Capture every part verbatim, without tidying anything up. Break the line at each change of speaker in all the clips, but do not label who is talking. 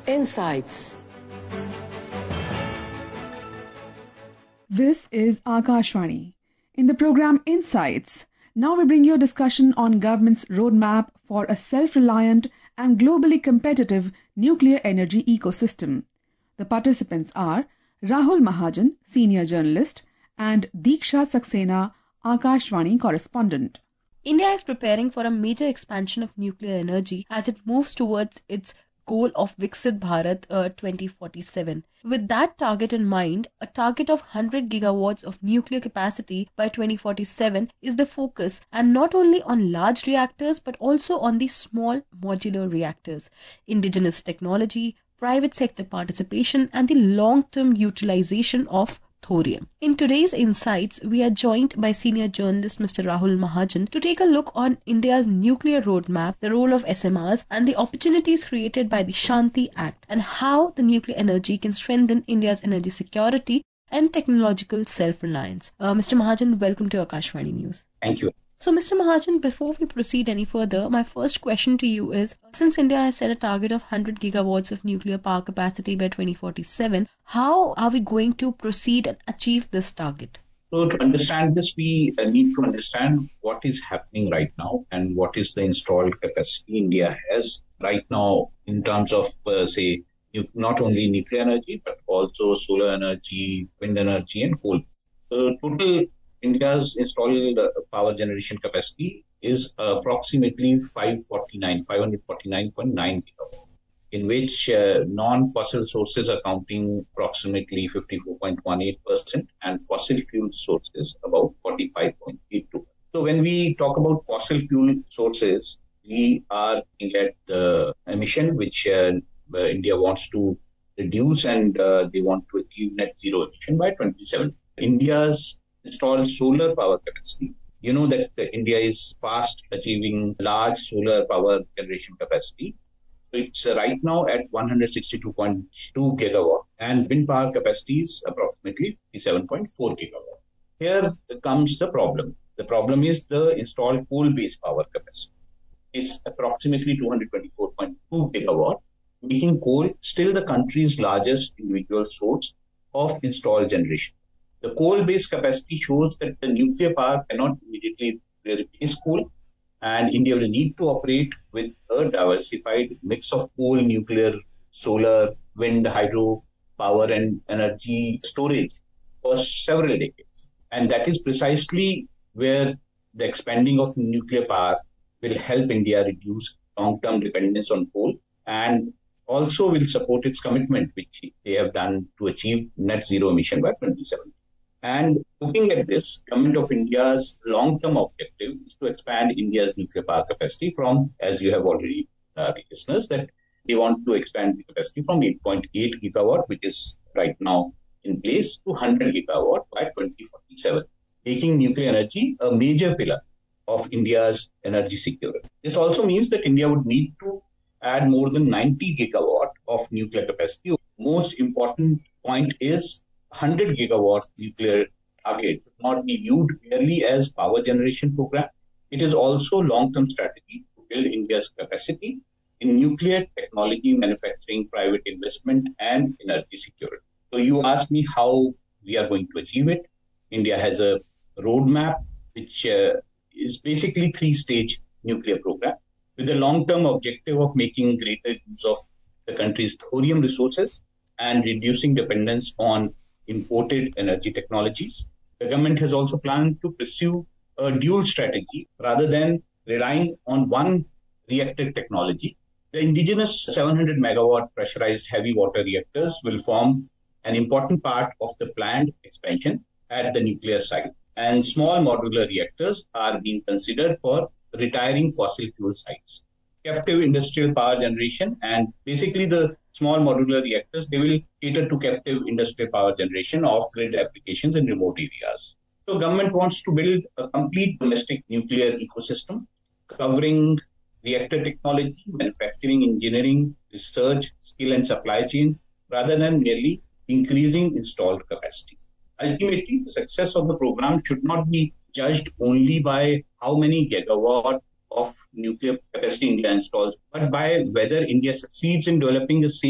Insights.
This is Akashvani. In the program Insights, now we bring you a discussion on government's roadmap for a self-reliant and globally competitive nuclear energy ecosystem. The participants are Rahul Mahajan, senior journalist, and Diksha Saxena, Akashvani correspondent.
India is preparing for a major expansion of nuclear energy as it moves towards its goal of Viksit Bharat uh, twenty forty-seven. With that target in mind, a target of one hundred gigawatts of nuclear capacity by twenty forty-seven is the focus, and not only on large reactors but also on the small modular reactors. Indigenous technology, private sector participation, and the long-term utilization of thorium. In today's Insights, we are joined by senior journalist Mister Rahul Mahajan to take a look on India's nuclear roadmap, the role of S M Rs, and the opportunities created by the Shanti Act, and how the nuclear energy can strengthen India's energy security and technological self-reliance. Uh, Mister Mahajan, welcome to Akashvani News.
Thank you.
So, Mister Mahajan, before we proceed any further, my first question to you is, since India has set a target of one hundred gigawatts of nuclear power capacity by twenty forty-seven, how are we going to proceed and achieve this target?
So, to understand this, we need to understand what is happening right now and what is the installed capacity India has right now in terms of, uh, say, not only nuclear energy, but also solar energy, wind energy, and coal. So, total India's installed uh, power generation capacity is uh, approximately five hundred forty-nine point nine gigawatts, in which uh, non-fossil sources are accounting approximately fifty-four point one eight percent and fossil fuel sources about forty-five point eight two percent. So when we talk about fossil fuel sources, we are looking at the emission which uh, uh, India wants to reduce, and uh, they want to achieve net zero emission by twenty seventy. India's installed solar power capacity. You know that uh, India is fast achieving large solar power generation capacity. So it's uh, right now at one hundred sixty-two point two gigawatt, and wind power capacity is approximately fifty-seven point four gigawatt. Here comes the problem. The problem is the installed coal-based power capacity is approximately two hundred twenty-four point two gigawatt, making coal still the country's largest individual source of installed generation. The coal-based capacity shows that the nuclear power cannot immediately replace coal, and India will need to operate with a diversified mix of coal, nuclear, solar, wind, hydro power, and energy storage for several decades. And that is precisely where the expanding of nuclear power will help India reduce long-term dependence on coal, and also will support its commitment, which they have done to achieve net zero emission by twenty seventy. And looking at this, Government of India's long-term objective is to expand India's nuclear power capacity from, as you have already uh, listeners, that they want to expand the capacity from eight point eight gigawatt, which is right now in place, to one hundred gigawatt by twenty forty-seven, making nuclear energy a major pillar of India's energy security. This also means that India would need to add more than ninety gigawatt of nuclear capacity. Most important point is one hundred gigawatt nuclear target should not be viewed merely as power generation program. It is also long-term strategy to build India's capacity in nuclear technology, manufacturing, private investment, and energy security. So you asked me how we are going to achieve it. India has a roadmap which uh, is basically three-stage nuclear program with the long-term objective of making greater use of the country's thorium resources and reducing dependence on imported energy technologies. The government has also planned to pursue a dual strategy rather than relying on one reactor technology. The indigenous seven hundred megawatt pressurized heavy water reactors will form an important part of the planned expansion at the nuclear site. And small modular reactors are being considered for retiring fossil fuel sites. Captive industrial power generation, and basically the small modular reactors, they will cater to captive industrial power generation of grid applications in remote areas. So government wants to build a complete domestic nuclear ecosystem covering reactor technology, manufacturing, engineering, research, skill and supply chain, rather than merely increasing installed capacity. Ultimately, the success of the program should not be judged only by how many gigawatt of nuclear capacity India installs, but by whether India succeeds in developing a safe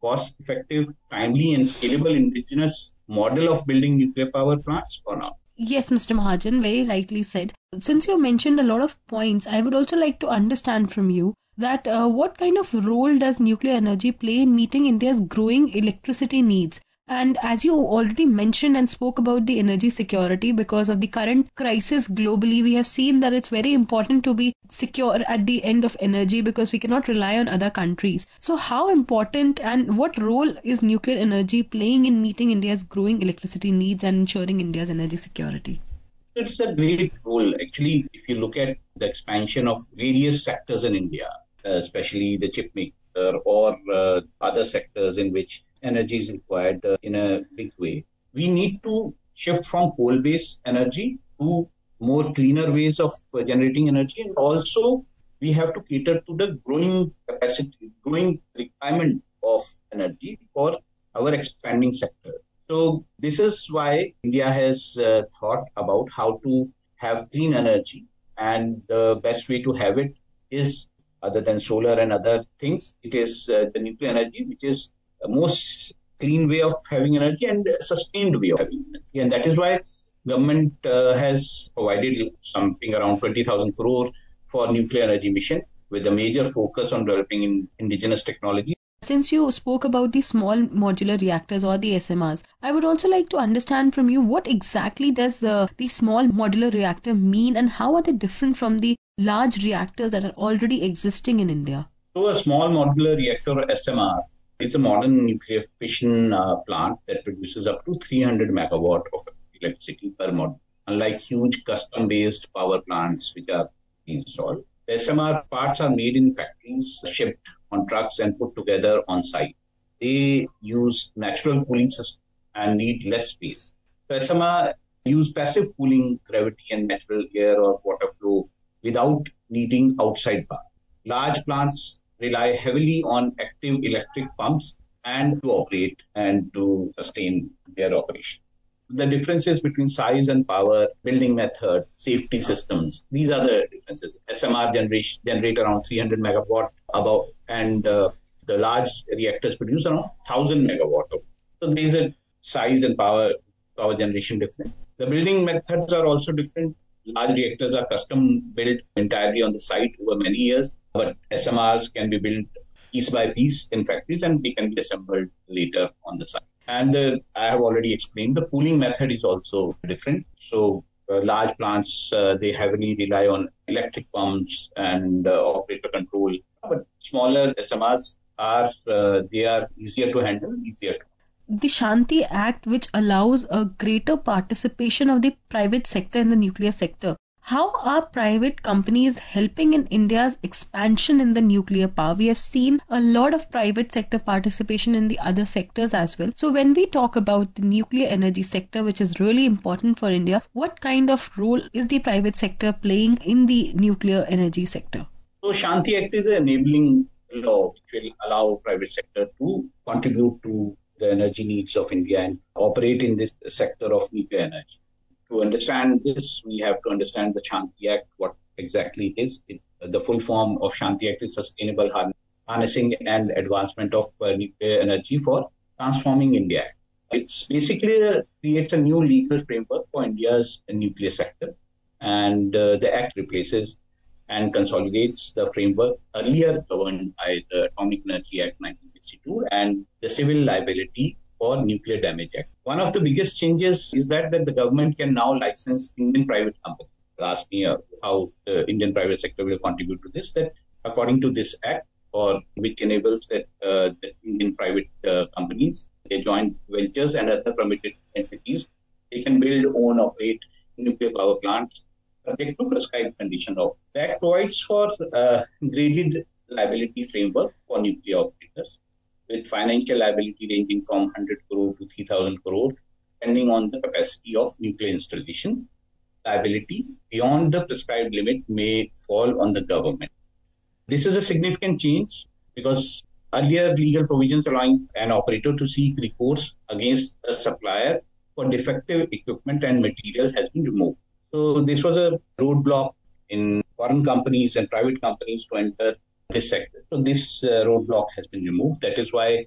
cost-effective, timely and scalable indigenous model of building nuclear power plants or not?
Yes, Mister Mahajan, very rightly said. Since you mentioned a lot of points, I would also like to understand from you that uh, what kind of role does nuclear energy play in meeting India's growing electricity needs? And as you already mentioned and spoke about the energy security, because of the current crisis globally, we have seen that it's very important to be secure at the end of energy because we cannot rely on other countries. So how important and what role is nuclear energy playing in meeting India's growing electricity needs and ensuring India's energy security?
It's a great role. Actually, if you look at the expansion of various sectors in India, uh, especially the chip maker or uh, other sectors in which energy is required uh, in a big way, we need to shift from coal-based energy to more cleaner ways of uh, generating energy. And also, we have to cater to the growing capacity, growing requirement of energy for our expanding sector. So this is why India has uh, thought about how to have clean energy, and the best way to have it is, other than solar and other things, it is uh, the nuclear energy, which is the most clean way of having energy and a sustained way of having energy. And that is why government uh, has provided something around twenty thousand crore for nuclear energy mission with a major focus on developing in indigenous technology.
Since you spoke about the small modular reactors or the S M Rs, I would also like to understand from you what exactly does uh, the small modular reactor mean and how are they different from the large reactors that are already existing in India?
So a small modular reactor or S M R is a modern nuclear fission uh, plant that produces up to three hundred megawatt of electricity per module, unlike huge custom-based power plants which are installed. The S M R parts are made in factories, shipped on trucks and put together on site. They use natural cooling system and need less space. So S M R use passive cooling, gravity and natural air or water flow without needing outside power. Large plants rely heavily on active electric pumps and to operate and to sustain their operation. The differences between size and power, building method, safety systems, these are the differences. S M R generation, generate around three hundred megawatt above, and uh, the large reactors produce around one thousand megawatt. So there is a size and power, power generation difference. The building methods are also different. Large reactors are custom built entirely on the site over many years, but S M Rs can be built piece by piece in factories and they can be assembled later on the site. And uh, I have already explained the cooling method is also different. So uh, large plants, uh, they heavily rely on electric pumps and uh, operator control. But smaller S M Rs are, uh, they are easier to handle, easier to
The Shanti Act, which allows a greater participation of the private sector in the nuclear sector. How are private companies helping in India's expansion in the nuclear power? We have seen a lot of private sector participation in the other sectors as well. So when we talk about the nuclear energy sector, which is really important for India, what kind of role is the private sector playing in the nuclear energy sector?
So Shanti Act is an enabling law which will allow private sector to contribute to the energy needs of India and operate in this sector of nuclear energy. To understand this, we have to understand the Shanti Act, what exactly it is. It, the full form of Shanti Act is Sustainable Harnessing and Advancement of uh, Nuclear Energy for Transforming India. It's basically uh, creates a new legal framework for India's nuclear sector, and uh, the Act replaces and consolidates the framework earlier governed by the Atomic Energy Act nineteen sixty-two and the Civil Liability for Nuclear Damage Act. One of the biggest changes is that, that the government can now license Indian private companies. Ask me uh, how the Indian private sector will contribute to this, that according to this act, or which enables that uh, the Indian private uh, companies, their joint ventures and other permitted entities, they can build, own, operate nuclear power plants subject to prescribed condition of. That provides for a graded liability framework for nuclear operators, with financial liability ranging from one hundred crore to three thousand crore, depending on the capacity of nuclear installation. Liability beyond the prescribed limit may fall on the government. This is a significant change because earlier legal provisions allowing an operator to seek recourse against a supplier for defective equipment and materials has been removed. So this was a roadblock in foreign companies and private companies to enter this sector. So this uh, roadblock has been removed. That is why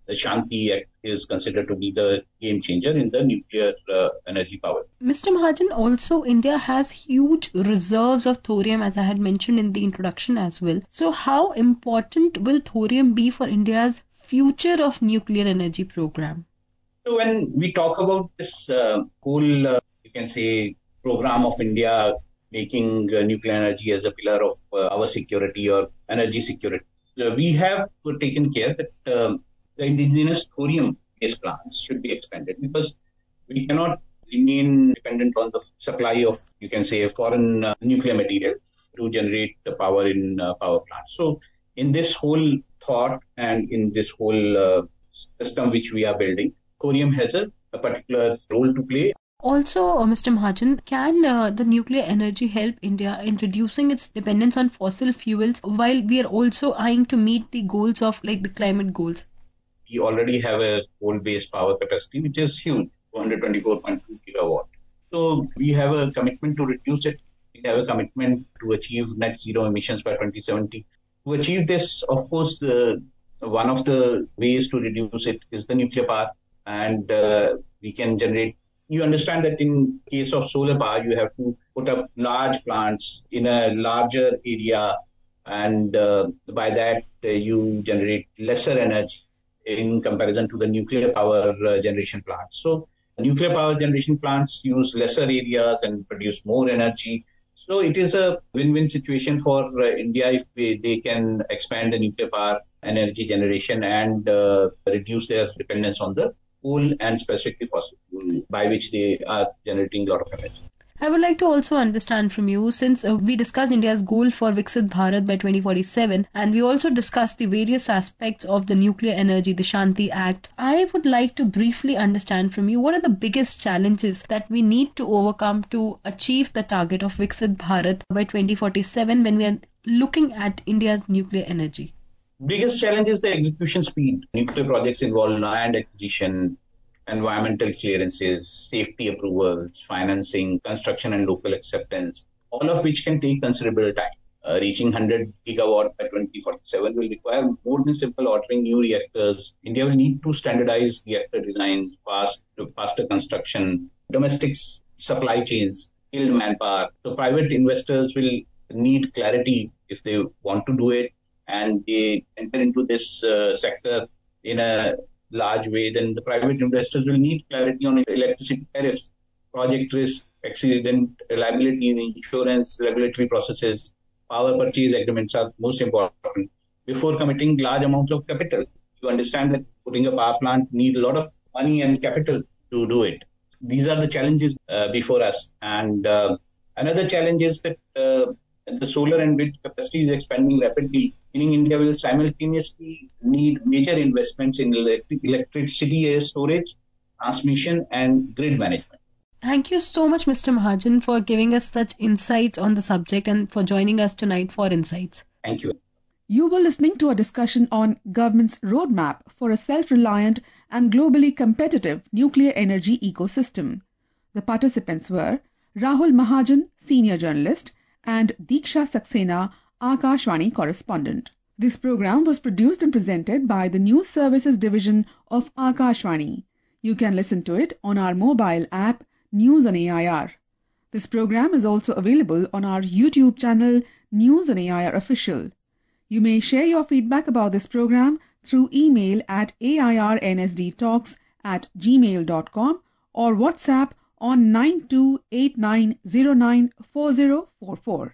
the Shanti Act is considered to be the game changer in the nuclear uh, energy power.
Mister Mahajan, also India has huge reserves of thorium, as I had mentioned in the introduction as well. So how important will thorium be for India's future of nuclear energy program?
So when we talk about this uh, whole, uh, you can say, program of India making uh, nuclear energy as a pillar of uh, our security or energy security, uh, we have taken care that um, the indigenous thorium-based plants should be expanded, because we cannot remain dependent on the supply of, you can say, foreign uh, nuclear material to generate the power in uh, power plants. So in this whole thought and in this whole uh, system which we are building, thorium has a, a particular role to play.
Also, uh, Mister Mahajan, can uh, the nuclear energy help India in reducing its dependence on fossil fuels while we are also eyeing to meet the goals of like the climate goals?
We already have a coal-based power capacity which is huge, two hundred twenty-four point two gigawatt. So we have a commitment to reduce it. We have a commitment to achieve net zero emissions by twenty seventy. To achieve this, of course, the, one of the ways to reduce it is the nuclear power, and uh, we can generate. You understand that in case of solar power, you have to put up large plants in a larger area, and uh, by that uh, you generate lesser energy in comparison to the nuclear power uh, generation plants. So nuclear power generation plants use lesser areas and produce more energy. So it is a win-win situation for uh, India if we, they can expand the nuclear power energy generation and uh, reduce their dependence on the coal and specifically fossil fuel, by which they are generating a lot of energy.
I would like to also understand from you, since uh, we discussed India's goal for Viksit Bharat by twenty forty-seven, and we also discussed the various aspects of the nuclear energy, the Shanti Act. I would like to briefly understand from you, what are the biggest challenges that we need to overcome to achieve the target of Viksit Bharat by twenty forty-seven when we are looking at India's nuclear energy?
Biggest challenge is the execution speed. Nuclear projects involve land acquisition, environmental clearances, safety approvals, financing, construction and local acceptance, all of which can take considerable time. Uh, reaching one hundred gigawatt by twenty forty-seven will require more than simple ordering new reactors. India will need to standardize reactor designs, fast, faster construction, domestic supply chains, skilled manpower. So private investors will need clarity if they want to do it, and they enter into this uh, sector in a large way. Then the private investors will need clarity on electricity tariffs, project risk, accident liability, insurance, regulatory processes. Power purchase agreements are most important before committing large amounts of capital. You understand that putting a power plant needs a lot of money and capital to do it. These are the challenges uh, before us. And uh, another challenge is that uh, the solar and wind capacity is expanding rapidly, meaning India will simultaneously need major investments in electric, electricity storage, transmission, and grid management.
Thank you so much, Mister Mahajan, for giving us such insights on the subject and for joining us tonight for Insights.
Thank you.
You were listening to a discussion on government's roadmap for a self-reliant and globally competitive nuclear energy ecosystem. The participants were Rahul Mahajan, senior journalist, and Diksha Saxena, Akashvani correspondent. This program was produced and presented by the News Services Division of Akashvani. You can listen to it on our mobile app, News on A I R. This program is also available on our YouTube channel, News on A I R Official. You may share your feedback about this program through email at airnsdtalks at gmail dot com or WhatsApp on nine two eight nine zero nine four zero four four.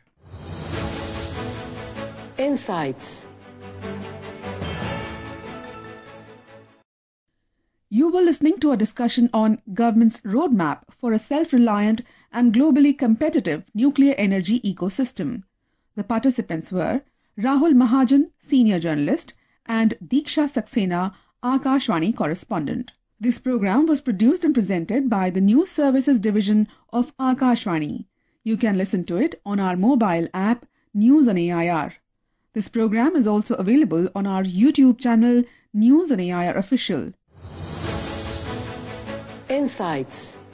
Insights.
You were listening to a discussion on government's roadmap for a self-reliant and globally competitive nuclear energy ecosystem. The participants were Rahul Mahajan, senior journalist, and Diksha Saxena, Akashvani correspondent. This program was produced and presented by the News Services Division of Akashvani. You can listen to it on our mobile app, News on A I R. This program is also available on our YouTube channel, News on A I R Official.
Insights.